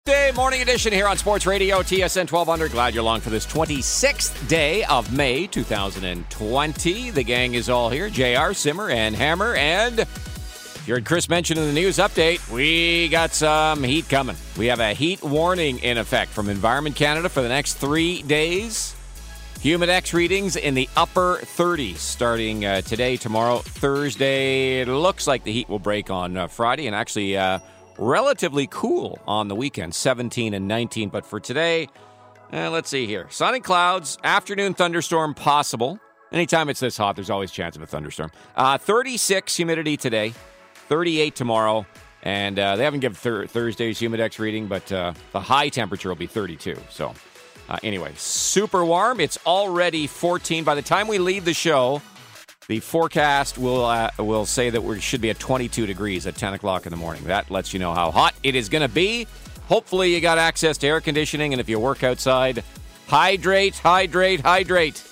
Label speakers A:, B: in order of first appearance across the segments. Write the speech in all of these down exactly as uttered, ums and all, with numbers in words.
A: Day morning edition here on Sports Radio, T S N twelve hundred. Glad you're along for this twenty-sixth day of May two thousand twenty. The gang is all here. J R, Simmer, and Hammer. And you heard Chris mention in the news update, we got some heat coming. We have a heat warning in effect from Environment Canada for the next three days. Humidex readings in the upper thirties starting uh, today, tomorrow, Thursday. It looks like the heat will break on uh, Friday and actually... Uh, relatively cool on the weekend, seventeen and nineteen. But for today, uh, let's see here. Sun and clouds, afternoon thunderstorm possible. Anytime it's this hot, there's always a chance of a thunderstorm. Uh, thirty-six humidity today, thirty-eight tomorrow. And uh, they haven't given thir- Thursday's Humidex reading, but uh, the high temperature will be thirty-two. So uh, anyway, super warm. It's already fourteen. By the time we leave the show, the forecast will uh, will say that we should be at twenty-two degrees at ten o'clock in the morning. That lets you know how hot it is going to be. Hopefully you got access to air conditioning, and if you work outside, hydrate, hydrate, hydrate.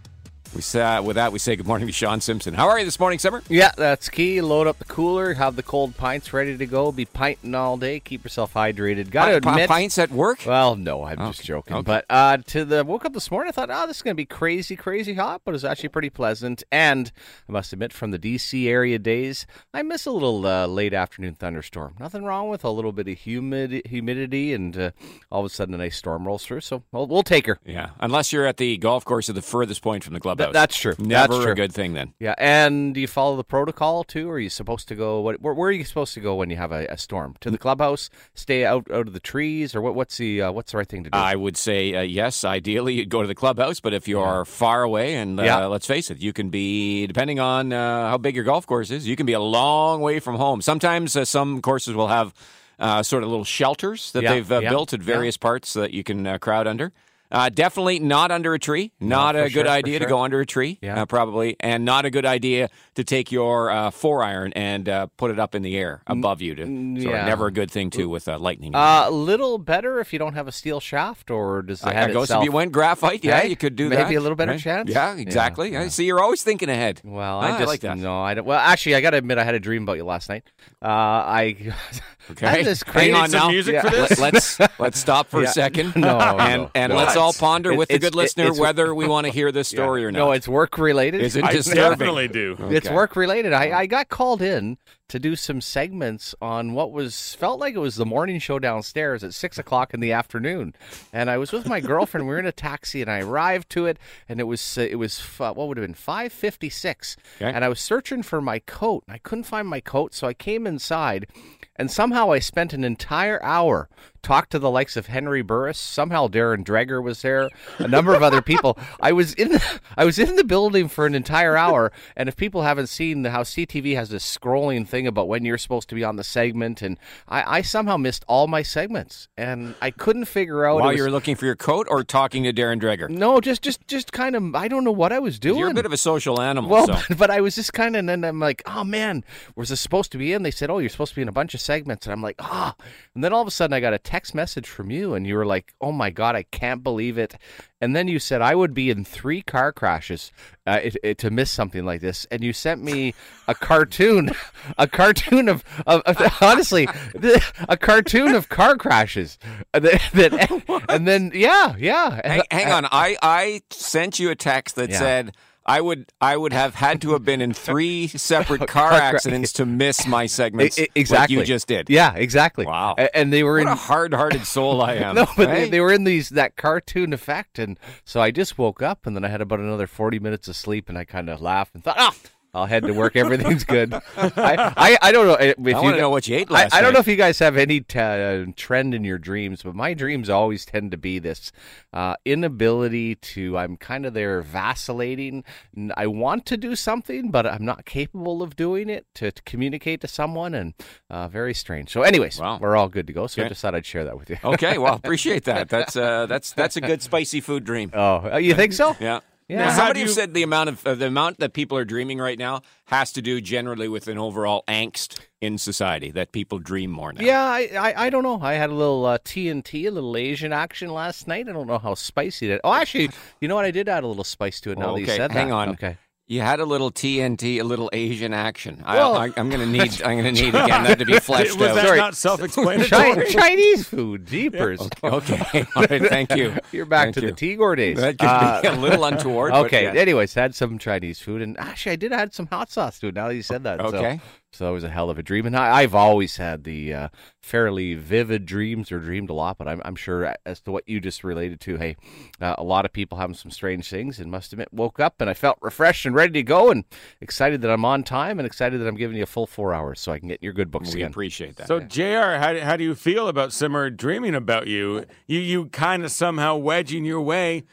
A: We say, with that, we say good morning to Sean Simpson. How are you this morning, Simmer?
B: Yeah, that's key. Load up the cooler, have the cold pints ready to go, be pinting all day, keep yourself hydrated. Got to
A: P-
B: admit,
A: pints at work?
B: Well, no, I'm
A: okay.
B: just joking.
A: Okay.
B: But uh, to the woke up this morning, I thought, oh, this is going to be crazy, crazy hot, but it was actually pretty pleasant. And I must admit, from the D C area days, I miss a little uh, late afternoon thunderstorm. Nothing wrong with a little bit of humid humidity, and uh, all of a sudden a nice storm rolls through. So we'll, we'll take her.
A: Yeah, unless you're at the golf course at the furthest point from the clubhouse.
B: Th- that's true.
A: Never
B: That's true.
A: a good thing then.
B: Yeah, and do you follow the protocol too? Or are you supposed to go? What, where, where are you supposed to go when you have a, a storm? To the clubhouse? Stay out, out of the trees? Or what, what's the uh, what's the right thing to do?
A: I would say uh, yes. Ideally, you'd go to the clubhouse. But if you are yeah. far away, and uh, yeah. let's face it, you can be, depending on uh, how big your golf course is, you can be a long way from home. Sometimes uh, some courses will have uh, sort of little shelters that
B: yeah.
A: they've uh,
B: yeah.
A: built at various
B: yeah.
A: parts that you can uh, crowd under. Uh, definitely not under a tree. Not
B: no,
A: a good
B: sure,
A: idea
B: sure.
A: to go under a tree,
B: yeah.
A: uh, probably. And not a good idea to take your uh, four iron and uh, put it up in the air above you. To, so
B: yeah.
A: never a good thing, too, with uh, lightning.
B: A uh, little better if you don't have a steel shaft, or does the
A: uh,
B: head
A: I guess
B: itself...
A: if you went graphite, yeah,
B: right?
A: you could do
B: Maybe
A: that.
B: Maybe a little better
A: right?
B: chance?
A: Yeah, exactly.
B: Yeah, yeah.
A: See, you're always thinking ahead.
B: Well,
A: ah,
B: I just...
A: I like that.
B: No, I don't... Well, actually, I got to admit, I had a dream about you last night. Uh, I...
A: Okay.
B: I this crazy...
A: Hang on now.
C: music
B: yeah.
C: for this?
A: let's, let's stop for
B: yeah.
A: a second.
B: No,
A: and
B: no,
A: and
B: no.
A: let's all ponder
B: it,
A: with the good listener
B: it,
A: whether we want to hear this story
B: yeah.
A: or not.
B: No, it's work-related.
A: Is it
C: I
A: disturbing?
C: definitely do.
A: Okay.
B: It's work-related. I, I got called in to do some segments on what was felt like it was the morning show downstairs at six o'clock in the afternoon, and I was with my girlfriend. We were in a taxi, and I arrived to it, and it was uh, it was uh, what would have been five fifty-six,
A: okay.
B: and I was searching for my coat, and I couldn't find my coat, so I came inside, and somehow I spent an entire hour talked to the likes of Henry Burris. Somehow Darren Dreger was there, a number of other people. I was in the, I was in the building for an entire hour, and if people haven't seen how C T V has this scrolling thing about when you're supposed to be on the segment, and I, I somehow missed all my segments, and I couldn't figure out...
A: While
B: was,
A: you were looking for your coat or talking to Darren Dreger?
B: No, just just just kind of, I don't know what I was doing.
A: You're a bit of a social animal.
B: Well,
A: so.
B: but, but I was just kind of, and then I'm like, oh man, was this supposed to be in? They said, oh, you're supposed to be in a bunch of segments, and I'm like, ah. Oh. And then all of a sudden I got a text message from you, and you were like, oh my God, I can't believe it. And then you said I would be in three car crashes uh, it, it, to miss something like this. And you sent me a cartoon, a cartoon of, of, of honestly, the, a cartoon of car crashes. That, that, and then, yeah, yeah.
A: Hang, hang on. I, I sent you a text that
B: yeah.
A: said, I would I would have had to have been in three separate car accidents to miss my segments
B: I, exactly.
A: like you just did.
B: Yeah, exactly.
A: Wow.
B: And they were
A: what
B: in
A: a hard-hearted soul I am.
B: No, but
A: right?
B: they, they were in these that cartoon effect, and so I just woke up, and then I had about another forty minutes of sleep, and I kind of laughed and thought, ah, I'll head to work. Everything's good. I, I, I don't know. If
A: I want to know what you ate last
B: I, I don't
A: night.
B: know if you guys have any t- uh, trend in your dreams, but my dreams always tend to be this uh, inability to, I'm kind of there vacillating. I want to do something, but I'm not capable of doing it to, to communicate to someone, and uh, very strange. So anyways,
A: wow.
B: we're all good to go, so
A: okay.
B: I just thought I'd share that with you.
A: Okay, well, appreciate that. That's uh, that's that's a good spicy food dream.
B: Oh, you think so?
A: Yeah.
B: Yeah.
A: Now, somebody
C: you...
A: said the amount of uh, the amount that people are dreaming right now has to do generally with an overall angst in society, that people dream more now.
B: Yeah, I, I, I don't know. I had a little uh, T N T, a little Asian action last night. I don't know how spicy that. Oh, actually, you know what? I did add a little spice to it now
A: okay,
B: that you said
A: hang
B: that.
A: on.
B: Okay.
A: You had a little T N T, a little Asian action.
B: Well,
A: I, I, I'm going to need. I'm going to need again that to be fleshed
C: Was
A: out.
C: that
B: Sorry.
C: not self-explanatory?
B: Chi- Chinese food, jeepers.
A: Okay, all right. Thank you.
B: You're back
A: Thank
B: to
A: you.
B: the Tigor days.
A: That could
B: Uh,
A: be a little untoward. but
B: okay.
A: yeah.
B: Anyways, had some Chinese food, and actually, I did add some hot sauce to it. Now that you said that, so-
A: Okay.
B: So, it was a hell of a dream, and I, I've always had the uh, fairly vivid dreams, or dreamed a lot. But I'm, I'm sure, as to what you just related to, hey, uh, a lot of people having some strange things, and must admit, woke up and I felt refreshed and ready to go, and excited that I'm on time, and excited that I'm giving you a full four hours so I can get your good books
A: We
B: again.
A: appreciate that.
C: So, J R, how, how do you feel about Simmer dreaming about you? You you kind of somehow wedging your way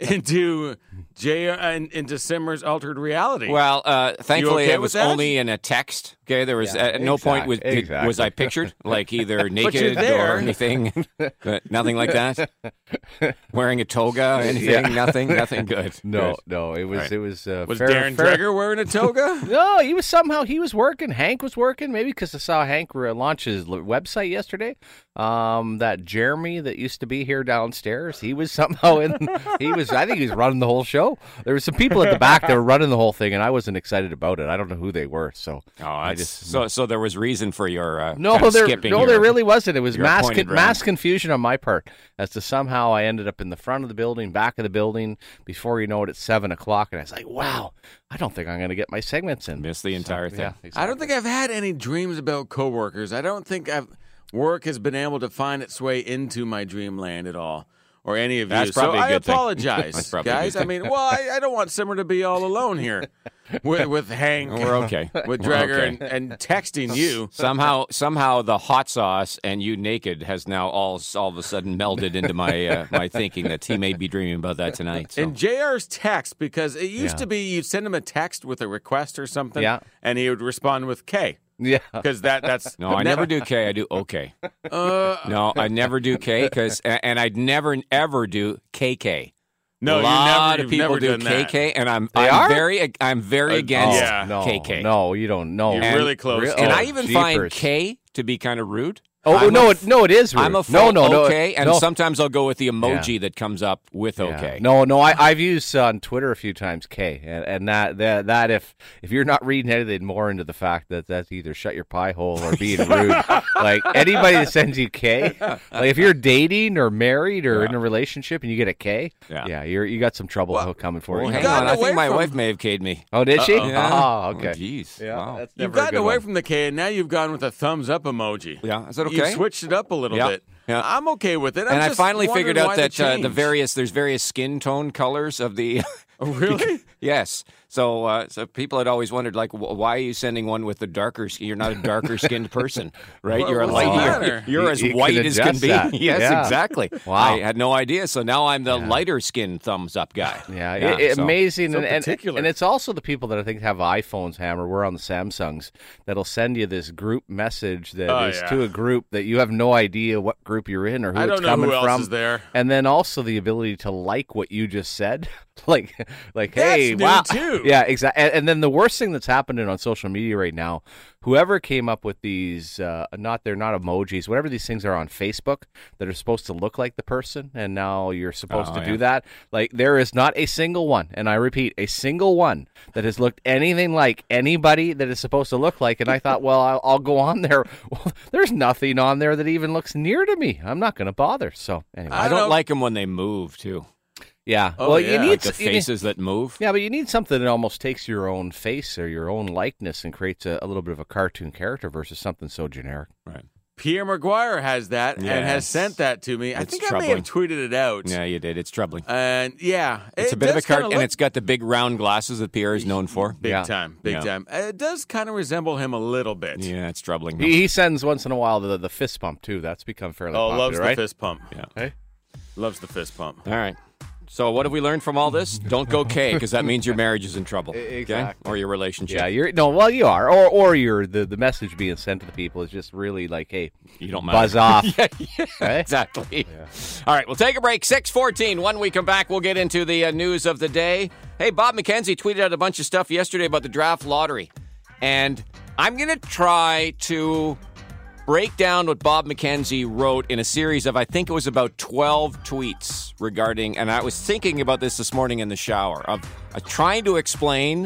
C: into J R and into Simmer's altered reality.
A: Well, uh, thankfully,
C: okay
A: it
C: with
A: was
C: that?
A: only in a text. Okay, there was
B: Yeah,
A: at no point was
B: exact-
A: did, was I pictured like either naked
C: there.
A: or anything, but nothing like that. Wearing a toga, anything,
B: Yeah.
A: nothing, nothing good.
B: No,
A: Good.
B: no, it was
A: Right.
B: it was uh,
C: was
B: fair,
C: Darren
B: fair-
C: Dreger wearing a toga?
B: No, he was somehow he was working. Hank was working. Maybe because I saw Hank re- launch his l- website yesterday. Um, that Jeremy that used to be here downstairs, he was somehow in. He was. I think he was running the whole show. There were some people at the back that were running the whole thing, and I wasn't excited about it. I don't know who they were. So
A: Oh,
B: I
A: I
B: just
A: just so so there was reason for your uh,
B: no,
A: kind of
B: there
A: skipping
B: no,
A: your-
B: there really wasn't. It was
A: your
B: mass
A: appointed
B: con- mass
A: round.
B: confusion on my part as to somehow I ended up in the front of the building, back of the building. Before you know it, it's seven o'clock, and I was like, "Wow, I don't think I'm going to get my segments in."
A: Missed the entire thing.
B: Yeah,
C: I don't think I've had any dreams about coworkers. I don't think I've work has been able to find its way into my dreamland at all, or any of
A: That's
C: you.
A: probably
C: so
A: a good
C: I
A: thing.
C: apologize,
A: That's probably a
C: guys.
A: good
C: I mean, well, I, I don't want Simmer to be all alone here with with Hank,
A: We're okay.
C: with
A: We're
C: Dreger,
A: okay.
C: and, and texting you.
A: Somehow, somehow, the hot sauce and you naked has now all all of a sudden melded into my uh, my thinking that he may be dreaming about that tonight. So.
C: And J R's text, because it used
B: Yeah.
C: to be you'd send him a text with a request or something,
B: Yeah.
C: and he would respond with K,
B: Yeah.
C: because that that's
A: No, I never do K. I do okay.
C: Uh,
A: No, I never do K because, and I'd never ever do K K.
C: no,
A: a
C: you
A: lot
C: never,
A: of
C: you've
A: people
C: never
A: do
C: done
A: K
C: that.
A: K, and I'm
B: They
A: I'm
B: are?
A: very I'm very
C: Uh,
A: against
C: yeah.
B: no,
A: K K.
B: No, you don't know.
C: You're
A: And-
C: really close.
B: Re-
A: And
B: Oh,
A: I even find
B: jeepers.
A: K to be kind of rude.
B: Oh
A: I'm
B: no,
A: a
B: it, no, it is. Rude.
A: I'm a
B: no,
A: full
B: no, no,
A: okay, and
B: no.
A: sometimes I'll go with the emoji that comes up with
B: Yeah.
A: okay.
B: No, no, I, I've used uh, on Twitter a few times K, and, and that, that that if if you're not reading anything more into the fact that that's either shut your pie hole or being rude, like anybody that sends you K, like if you're dating or married or
A: Yeah.
B: in a relationship and you get a K,
A: Yeah.
B: yeah, you're you got some trouble
C: Well,
B: coming for
A: Well,
B: you.
A: hang
C: gotten
A: on. I
C: away
A: think my
C: from-
A: wife may have K'd me.
B: Oh, did she?
C: Uh-oh.
A: Yeah.
B: Oh, okay.
A: Oh, jeez.
B: yeah,
A: Wow.
B: that's
C: You've
B: never a
C: gotten
B: good
C: away
B: one.
C: from the K, and now you've gone with a thumbs up emoji.
A: Yeah, is that okay?
C: You've switched it up a little
A: Yeah.
C: bit.
A: Yeah.
C: I'm okay with it. I'm
A: and I
C: just
A: finally
C: wondering
A: figured out
C: why
A: that
C: the,
A: uh, the
C: change.
A: various there's various skin tone colors of the.
C: Oh, really?
A: Yes. So, uh, so people had always wondered, like, wh- why are you sending one with the darker skin? You're not a darker skinned person, right?
C: Well,
A: you're a
C: what's
A: light.
C: the
A: You're,
C: matter?
A: you're
B: You-
A: as
B: you can
A: white as can
B: adjust
A: be.
B: that.
A: Yes,
B: Yeah.
A: exactly.
B: Wow.
A: I had no idea. So now I'm the lighter skinned thumbs up guy.
B: Yeah,
A: Yeah,
B: it- it-
A: so-
B: amazing,
C: so
B: and, and
C: particular.
B: and it's also the people that I think have iPhones. Hammer, we're on the Samsungs that'll send you this group message that
C: Oh,
B: is
C: yeah.
B: to a group that you have no idea what group you're in or who
C: I
B: it's
C: don't know
B: coming
C: who else
B: from.
C: is there.
B: And then also the ability to like what you just said, like like
C: That's
B: hey,
C: new,
B: wow,
C: too.
B: yeah, exactly. And, and then the worst thing that's happening on social media right now, whoever came up with these, uh, not they're not emojis, whatever these things are on Facebook that are supposed to look like the person, and now you're supposed
A: Oh,
B: to
A: yeah.
B: do that. Like there is not a single one, and I repeat, a single one that has looked anything like anybody that is supposed to look like. And I thought, well, I'll, I'll go on there. Well, there's nothing on there that even looks near to me. I'm not going to bother. So anyway,
A: I
C: I
A: don't
C: don't-
A: like them when they move too.
B: yeah.
C: Oh,
B: well,
C: yeah.
B: you need
A: Like the
B: s- you need-
A: faces that move.
B: yeah, but you need something that almost takes your own face or your own likeness and creates a, a little bit of a cartoon character versus something so generic.
A: Right.
C: Pierre Maguire has that and has
A: Yes.
C: sent that to me. I
A: It's
C: think I may have
A: troubling.
C: tweeted it out.
A: Yeah, you did. It's troubling.
C: And yeah,
A: It's
C: it
A: a bit of a
C: does kinda
A: cart, and
C: look
A: it's got the big round glasses that Pierre is known for.
C: big
B: Yeah.
C: time, big
A: Yeah.
C: time. Uh, It does kind of resemble him a little bit.
A: Yeah, it's troubling.
B: He, he sends once in a while the, the fist pump too. That's become fairly
C: Oh,
B: popular,
C: loves
B: right?
C: the fist pump.
A: Yeah.
B: Hey?
C: Loves the fist pump.
A: All right. So what have we learned from all this? Don't go K, because that means your marriage is in trouble. Okay?
B: Exactly.
A: Or your relationship.
B: Yeah, you're no. Well, you are, or or you're the the message being sent to the people is just really like, hey,
A: You don't matter.
B: buzz off.
A: yeah, yeah,
B: Right?
A: exactly. All right, we'll take a break. six fourteen. When we come back, we'll get into the uh, news of the day. Hey, Bob McKenzie tweeted out a bunch of stuff yesterday about the draft lottery. And I'm going to try to break down what Bob McKenzie wrote in a series of, I think it was about twelve tweets regarding, and I was thinking about this this morning in the shower, of uh, trying to explain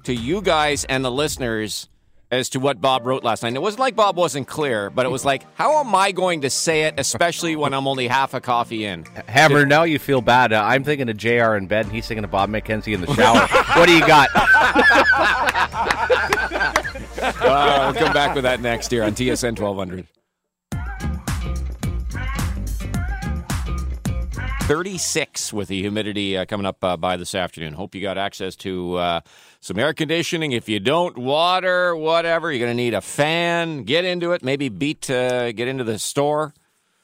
A: to you guys and the listeners as to what Bob wrote last night. It wasn't like Bob wasn't clear, but it was like, how am I going to say it, especially when I'm only half a coffee in?
B: Hammer, now you feel bad. Uh, I'm thinking of J R in bed, and he's thinking of Bob McKenzie in the shower. What do you got?
A: uh, we'll come back with that next here on T S N twelve hundred. thirty-six with the humidity uh, coming up uh, by this afternoon. Hope you got access to uh, some air conditioning. If you don't, water, whatever, you're going to need a fan. Get into it. Maybe beat, uh, get into the store.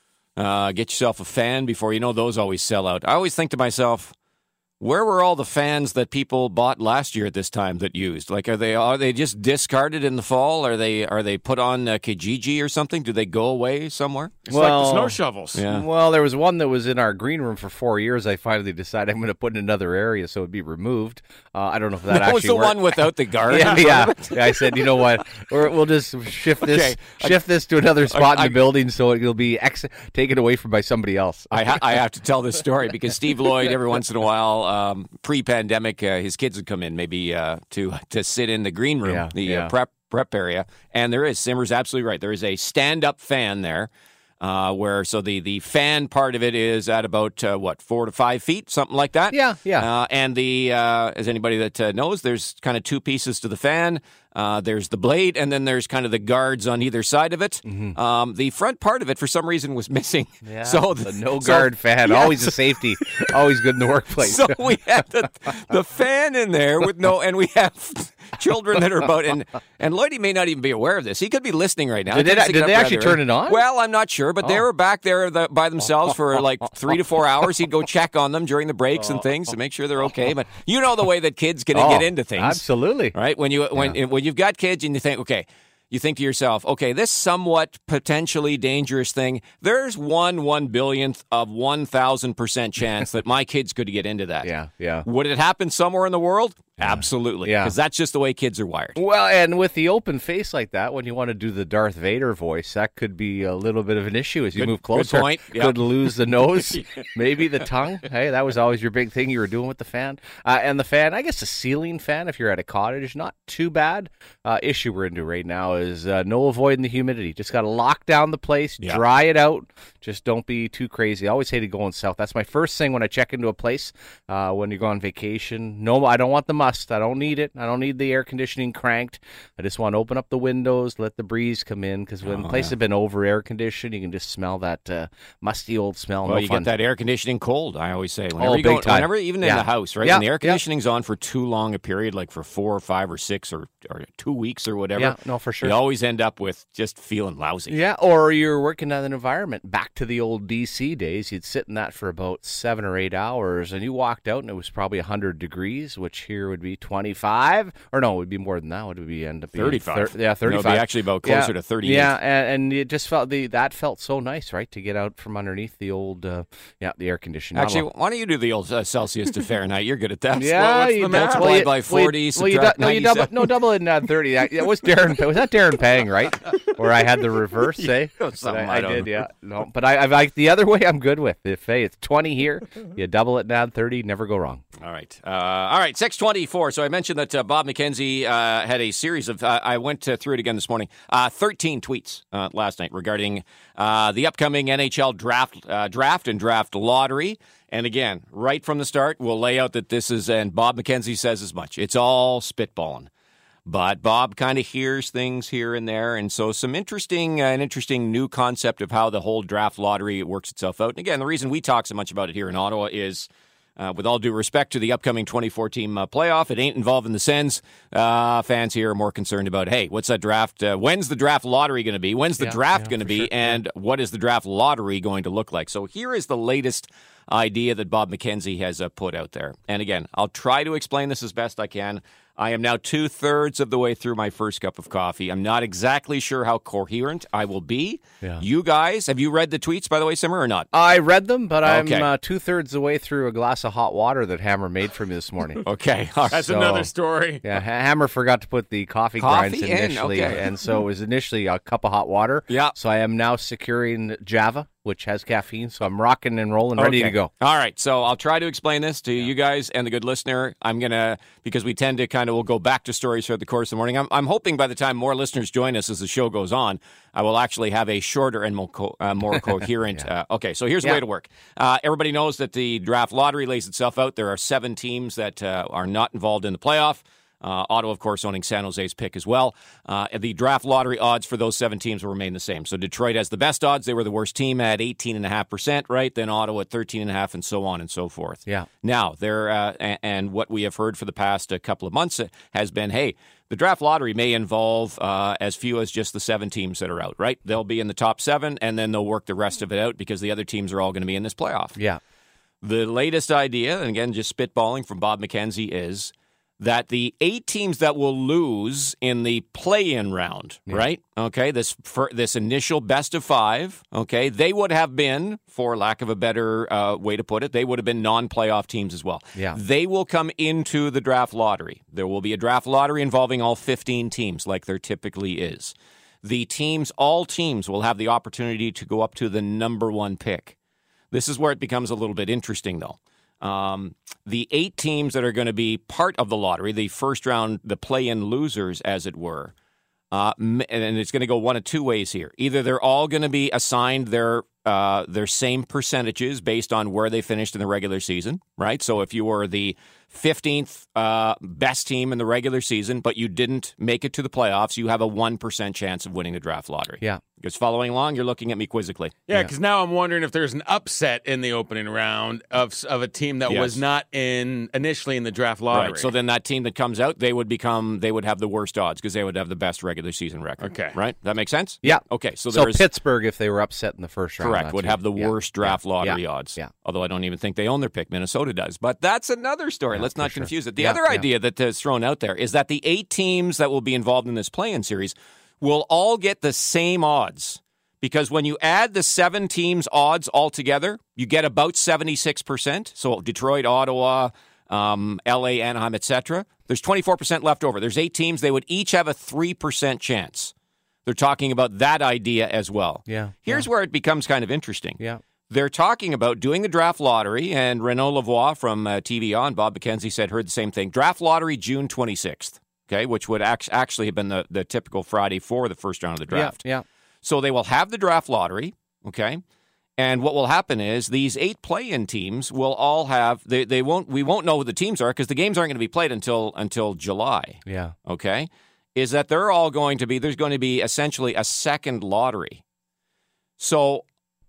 A: Uh, get yourself a fan before you know those always sell out. I always think to myself, where were all the fans that people bought last year at this time that used? Like, are they are they just discarded in the fall? Are they are they put on uh, Kijiji or something? Do they go away somewhere?
C: It's
B: Well-
C: like the snow shovels.
A: Yeah.
B: Well, there was one that was in our green room for four years. I finally decided I'm going to put in another area so it'd be removed. Uh, I don't know if that,
A: That
B: actually
A: was the
B: worked.
A: one without the guard.
B: Yeah, yeah. Yeah, I said, you know what? We're, we'll just shift this
A: Okay.
B: shift this to another spot
A: I-
B: in the building so it'll be ex- taken away from by somebody else.
A: I, ha- I have to tell this story because Steve Lloyd, every once in a while, um, pre-pandemic, uh, his kids would come in maybe uh, to to sit in the green room,
B: Yeah,
A: the
B: yeah.
A: Uh, prep prep area, and there is Simmer's absolutely right. There is a stand-up fan there, uh, where so the the fan part of it is at about uh, what four to five feet, something like that.
B: Yeah, yeah.
A: Uh, and the uh, as anybody that uh, knows, there's kind of two pieces to the fan. Uh, there's the blade, and then there's kind of the guards on either side of it. Um, the front part of it, for some reason, was missing.
B: Yeah,
A: so
B: the no
A: so-
B: guard fan,
A: yeah,
B: always
A: so-
B: a safety, always good in the workplace.
A: So we have the, the fan in there with no, and we have children that are about, and and Lloydie may not even be aware of this. He could be listening right now.
B: Did they-
A: He's picking
B: did
A: up
B: they actually
A: rather
B: turn it on?
A: Well, I'm not sure, but they
B: Oh.
A: were back there the, by themselves for like three to four hours. He'd go check on them during the breaks and things to make sure they're okay. But you know the way that kids can
B: Oh,
A: get into things.
B: absolutely.
A: Right? When you when when you've got kids and you think, okay, you think to yourself, okay, this somewhat potentially dangerous thing, there's one one billionth of one thousand percent chance that my kids could get into that.
B: Yeah, yeah.
A: Would it happen somewhere in the world? Absolutely.
B: Yeah.
A: Because that's just the way kids are wired.
B: Well, and with the open face like that, when you want to do the Darth Vader voice, that could be a little bit of an issue as you
A: Good-
B: move
A: good
B: closer.
A: point. Yep.
B: Could lose the nose, maybe the tongue. Hey, that was always your big thing you were doing with the fan. Uh, and the fan, I guess a ceiling fan, if you're at a cottage, not too bad. Uh, issue we're into right now is uh, no avoiding the humidity. Just got to lock down the place,
A: Yeah.
B: dry it out. Just don't be too crazy. I always hated going south. That's my first thing when I check into a place uh, when you go on vacation. No, I don't want the must. I don't need it. I don't need the air conditioning cranked. I just want to open up the windows, let the breeze come in, because when
A: Oh,
B: places
A: yeah.
B: have been over air conditioned, you can just smell that uh, musty old smell.
A: Well,
B: no
A: you
B: fun.
A: get that air conditioning cold, I always say. Whenever
B: Oh,
A: you go,
B: big time.
A: Whenever, even in
B: Yeah.
A: the house, right?
B: Yeah,
A: When the air
B: yeah.
A: conditioning's on for too long a period, like for four or five or six or, or two weeks or whatever,
B: Yeah, no, for sure.
A: you always end up with just feeling lousy.
B: Yeah, or you're working in an environment. Back to the old D C days, you'd sit in that for about seven or eight hours, and you walked out, and it was probably one hundred degrees, which here would be twenty-five. Or no, it would be more than that. It would be end up being
A: thirty-five.
B: thir- yeah,
A: No,
B: thirty-five.
A: it'd be actually about closer
B: yeah.
A: to thirty-eight.
B: Yeah, and, and it just felt the that felt so nice, right, to get out from underneath the old, uh, yeah, the air conditioning.
A: Actually, why don't you do the old uh, Celsius to Fahrenheit? You're good at that.
B: Yeah,
A: What's
B: you
A: the math?
B: well,
A: Multiply
B: you-
A: by
B: well, you-
A: forty,
B: well, you
A: subtract
B: du- no, you double,
A: ninety-seven.
B: no, double it in uh, thirty. That, that was Darren. Was that Darren Pang, right? Where I had the reverse, eh? But
A: something,
B: I,
A: I
B: I
A: don't
B: did,
A: know.
B: yeah. No, but I, I like the other way. I'm good with. If hey, it's twenty here, you double it down thirty. Never go wrong.
A: All right. Uh, all right. six twenty-four. So I mentioned that uh, Bob McKenzie uh, had a series of, uh, I went uh, through it again this morning, uh, thirteen tweets uh, last night regarding uh, the upcoming N H L draft, uh, draft and draft lottery. And again, right from the start, we'll lay out that this is, and Bob McKenzie says as much, it's all spitballing. But Bob kind of hears things here and there, and so some interesting, uh, an interesting new concept of how the whole draft lottery works itself out. And again, the reason we talk so much about it here in Ottawa is, uh, with all due respect to the upcoming twenty-four team uh, playoff, it ain't involved in the Sens. Uh, fans here are more concerned about, hey, what's that draft? Uh, when's the draft lottery going to be? When's the
B: Yeah,
A: draft
B: yeah,
A: going to
B: for
A: be?
B: sure,
A: And what is the draft lottery going to look like? So here is the latest idea that Bob McKenzie has uh, put out there. And again, I'll try to explain this as best I can. I am now two-thirds of the way through my first cup of coffee. I'm not exactly sure how coherent I will be.
B: Yeah.
A: You guys, have you read the tweets, by the way, Simmer, or not?
B: I read them, but I'm
A: Okay.
B: uh, two thirds the way through a glass of hot water that Hammer made for me this morning.
A: Okay. All right.
C: That's
B: So-
C: another story.
B: Yeah, Ha- Hammer forgot to put the coffee,
A: Coffee
B: grinds
A: in,
B: initially,
A: okay.
B: and so it was initially a cup of hot water.
A: Yeah.
B: So I am now securing Java which has caffeine, so I'm rocking and rolling, ready
A: Okay.
B: to go.
A: All right, so I'll try to explain this to you guys and the good listener. I'm going to, because we tend to kind of, we'll go back to stories throughout the course of the morning. I'm, I'm hoping by the time more listeners join us as the show goes on, I will actually have a shorter and more, co- uh, more coherent.
B: Yeah.
A: uh, okay, so here's
B: Yeah.
A: the way to work. Uh, everybody knows that the draft lottery lays itself out. There are seven teams that uh, are not involved in the playoff. Uh, Ottawa, of course, owning San Jose's pick as well. Uh, the draft lottery odds for those seven teams will remain the same. So Detroit has the best odds. They were the worst team at eighteen point five percent, right? Then Ottawa at thirteen point five, and so on and so forth.
B: Yeah.
A: Now, there, uh, and, and what we have heard for the past uh, couple of months has been, hey, the draft lottery may involve uh, as few as just the seven teams that are out, right? They'll be in the top seven, and then they'll work the rest of it out because the other teams are all going to be in this playoff.
B: Yeah.
A: The latest idea, and again, just spitballing from Bob McKenzie, is that the eight teams that will lose in the play-in round,
B: Yeah.
A: right? Okay, this for this initial best of five, okay, they would have been, for lack of a better uh, way to put it, they would have been non-playoff teams as well.
B: Yeah.
A: They will come into the draft lottery. There will be a draft lottery involving all fifteen teams, like there typically is. The teams, all teams, will have the opportunity to go up to the number one pick. This is where it becomes a little bit interesting, though. Um, the eight teams that are going to be part of the lottery, the first round, the play-in losers, as it were, uh, and it's going to go one of two ways here. Either they're all going to be assigned their uh, their same percentages based on where they finished in the regular season, right? So if you were the fifteenth uh, best team in the regular season, but you didn't make it to the playoffs, you have a one percent chance of winning the draft lottery.
B: Yeah.
A: Because following along, you're looking at me quizzically.
C: Yeah, because now I'm wondering if there's an upset in the opening round of of a team that
A: Yes.
C: was not in initially in the draft lottery.
A: Right. So then that team that comes out, they would become, they would have the worst odds because they would have the best regular season record.
C: Okay.
A: Right? That makes sense?
B: Yeah.
A: Okay. So,
B: So
A: there's
B: Pittsburgh, if they were upset in the first round,
A: correct
B: that's
A: would
B: who-
A: have the
B: yeah,
A: worst draft
B: yeah,
A: lottery
B: yeah,
A: odds.
B: Yeah.
A: Although I don't even think they own their pick. Minnesota does. But that's another story.
B: Yeah,
A: Let's
B: for
A: not
B: sure.
A: confuse it. The
B: Yeah,
A: other
B: yeah.
A: idea that is thrown out there is that the eight teams that will be involved in this play-in series will all get the same odds. Because when you add the seven teams' odds all together, you get about seventy-six percent. So Detroit, Ottawa, um, L A, Anaheim, et cetera. There's twenty-four percent left over. There's eight teams. They would each have a three percent chance. They're talking about that idea as well.
B: Yeah.
A: Here's where it becomes kind of interesting.
B: Yeah.
A: They're talking about doing the draft lottery, and Renaud Lavoie from uh, T V On, Bob McKenzie said, heard the same thing. Draft lottery June twenty-sixth, okay, which would act- actually have been the, the typical Friday for the first round of the draft.
B: Yeah. Yeah.
A: So they will have the draft lottery, okay? And what will happen is these eight play-in teams will all have they, they won't we won't know who the teams are because the games aren't going to be played until until July,
B: Yeah.
A: okay? Is that they're all going to be there's going to be essentially a second lottery. So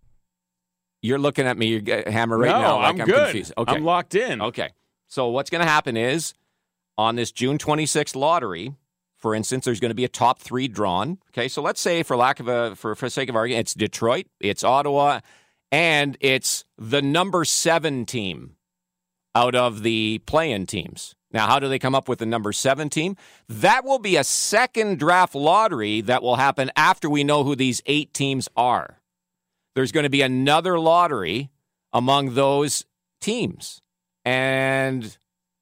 A: you're looking at me, you hammer right
C: no,
A: now like
C: I'm,
A: I'm,
C: good.
A: confused. Okay.
C: I'm locked in.
A: Okay. So what's going to happen is on this June twenty-sixth lottery, for instance, there's going to be a top three drawn. Okay, so let's say, for lack of a, for for sake of argument, it's Detroit, it's Ottawa, and it's the number seven team out of the play-in teams. Now, how do they come up with the number seven team? That will be a second draft lottery that will happen after we know who these eight teams are. There's going to be another lottery among those teams, and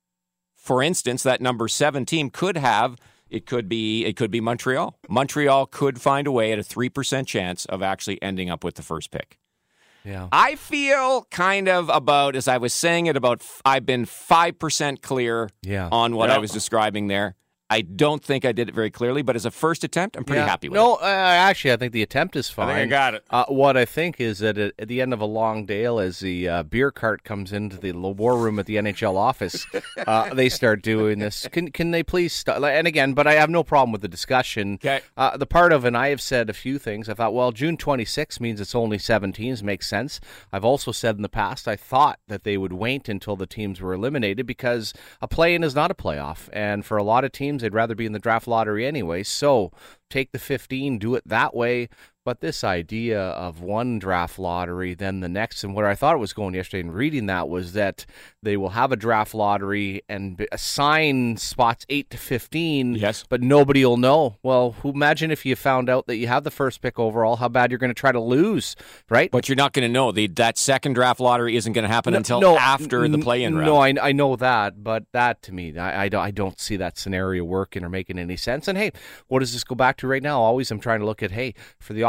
A: for instance, that number seven team could have. It could be it could be Montreal. Montreal could find a way at a three percent chance of actually ending up with the first pick.
B: Yeah.
A: I feel kind of about, as I was saying it, about I've been five percent clear
B: Yeah.
A: on what
C: Yeah.
A: I was describing there. I don't think I did it very clearly, but as a first attempt, I'm pretty
B: Yeah.
A: happy with
B: no,
A: it.
B: uh, actually, I think the attempt is
C: I
B: fine.
C: think I got it.
B: Uh, what I think is that at, at the end of a long day, as the uh, beer cart comes into the war room at the N H L office, uh, they start doing this. Can can they please stop? And again, but I have no problem with the discussion.
A: Okay.
B: Uh, the part of, and I have said a few things. I thought, well, June twenty-sixth means it's only seven teams. Makes sense. I've also said in the past, I thought that they would wait until the teams were eliminated because a play-in is not a playoff. And for a lot of teams, they'd rather be in the draft lottery anyway. So take the fifteen, do it that way. But this idea of one draft lottery, then the next, and where I thought it was going yesterday in reading that was that they will have a draft lottery and b- assign spots eight to fifteen,
A: Yes.
B: but nobody will know. Well, who, imagine if you found out that you have the first pick overall, how bad you're going to try to lose, right?
A: But you're not going to know. The, that second draft lottery isn't going to happen
B: No,
A: until
B: no,
A: after the
B: n-
A: play-in round.
B: No, I, I know that, but that to me, I, I, don't, I don't see that scenario working or making any sense. And hey, what does this go back to right now? Always I'm trying to look at, hey, for the Ottawa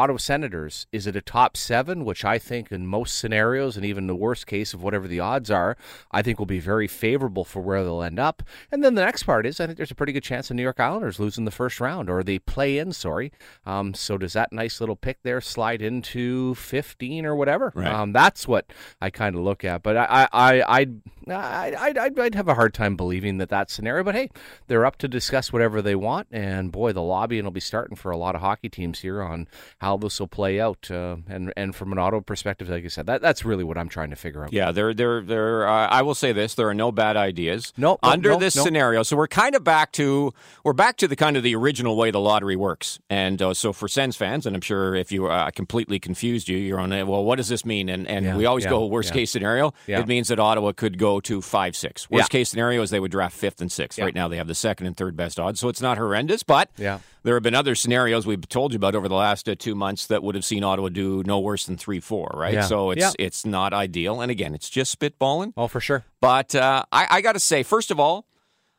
B: Ottawa Senators, is it a top seven, which I think in most scenarios, and even the worst case of whatever the odds are, I think will be very favorable for where they'll end up. And then the next part is I think there's a pretty good chance of New York Islanders losing the first round, or they play in, sorry. Um, so does that nice little pick there slide into fifteen or whatever?
A: Right.
B: Um, that's what I kind of look at. But I, I, I, I, I'd, I'd, I'd have a hard time believing that that scenario. But hey, they're up to discuss whatever they want. And boy, the lobbying will be starting for a lot of hockey teams here on how this will play out. Uh, and and from an Ottawa perspective, like I said, that that's really what I'm trying to figure out.
A: Yeah, there, there, there. Uh, I will say this: there are no bad ideas
B: Nope, nope,
A: under
B: nope,
A: this
B: nope.
A: scenario. So we're kind of back to we're back to the kind of the original way the lottery works. And uh, so for Sens fans, and I'm sure if you uh, completely confused you, you're on. Well, what does this mean? And and
B: Yeah,
A: we always
B: yeah,
A: go worst
B: yeah.
A: case scenario.
B: Yeah.
A: It means that Ottawa could go to five six. Worst
B: Yeah.
A: case scenario is they would draft fifth and sixth.
B: Yeah.
A: Right now they have the second and third best odds, so it's not horrendous. But
B: Yeah.
A: there have been other scenarios we've told you about over the last uh, two months that would have seen Ottawa do no worse than three four. Right,
B: Yeah.
A: so it's
B: Yeah.
A: it's not ideal. And again, it's just spitballing.
B: Oh, for sure.
A: But uh, I, I got to say, first of all,